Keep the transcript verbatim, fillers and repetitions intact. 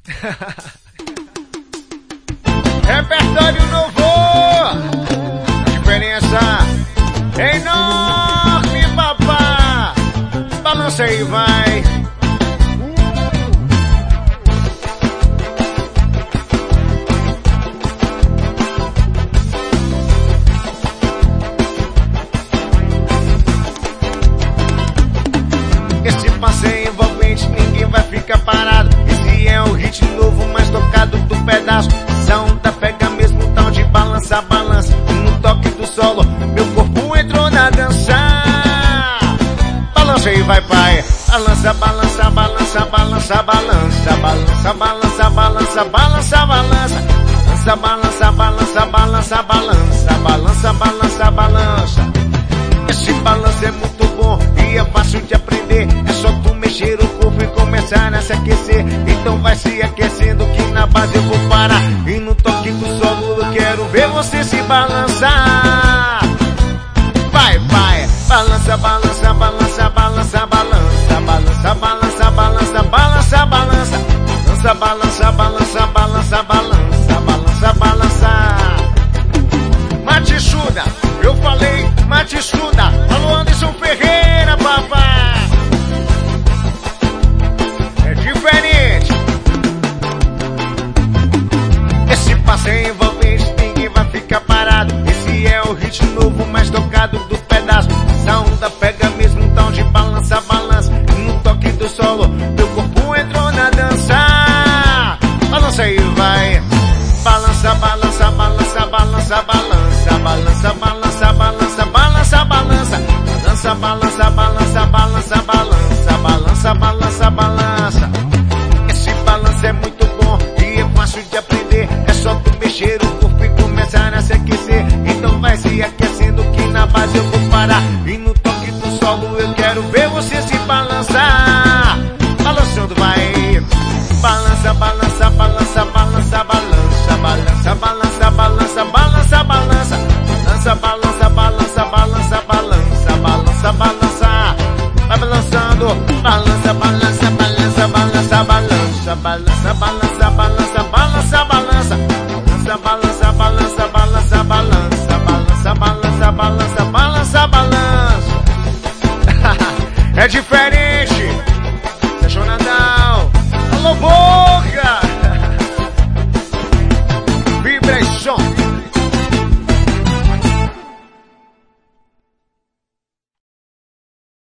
Repertório novo. A diferença é enorme, papá. Balança aí, vai. Esse passeio envolvente, ninguém vai ficar parado. Esse é o hit novo, mais tocado do pedaço. Essa onda pega mesmo tal de balança, balança. No toque do solo, meu corpo entrou na dança. Balança aí, vai, pai. Balança, balança, balança, balança, balança. Balança, balança, balança, balança, balança. Balança, balança, balança, balança, balança. Balança, balança, balança. Esse balanço é muito bom e é fácil de aprender. É só tu mexer o corpo e começar a se aquecer. Então vai se aquecendo que na base eu vou parar. E no toque do solo eu quero ver você se balançar. Vai, vai. Balança, balança, balança, balança, balança. Balança, balança, balança, balança, balança. Balança, balança, balança, balança, balança. Balança, balança. Mate Suda, eu falei Mate Suda. Alô Anderson Ferreira, papá. É diferente. Esse passeio envolvente, ninguém vai ficar parado. Esse é o hit novo, mais tocado do pedaço. Essa onda pega mesmo um tal de balança, balança. E no toque do solo, meu corpo entrou na dança. Balança aí, vai. Balança, balança, balança, balança, balança. Balança, balança, balança, balança, balança. Balança, balança, balança, balança, balança. Balança, balança, balança. Esse balanço é muito bom e é fácil de aprender. É só tu mexer o corpo e começar a se aquecer. Então vai se aquecendo que na base eu vou parar. E no toque do solo eu quero ver você se balançar. Balançando, vai. Balança, balança, balança, balança, balança. Balança, balança, balança, balança, balança. Balança, balança, balança, balança, balança. Balança, balança. Vai balançando. Balança, balança, balança, balança, balança. Balança, balança, balança, balança, balança. Balança, balança, balança, balança, balança. Balança, balança, balança, balança, balança. É diferente. Sejam Nadal. Alô, boa!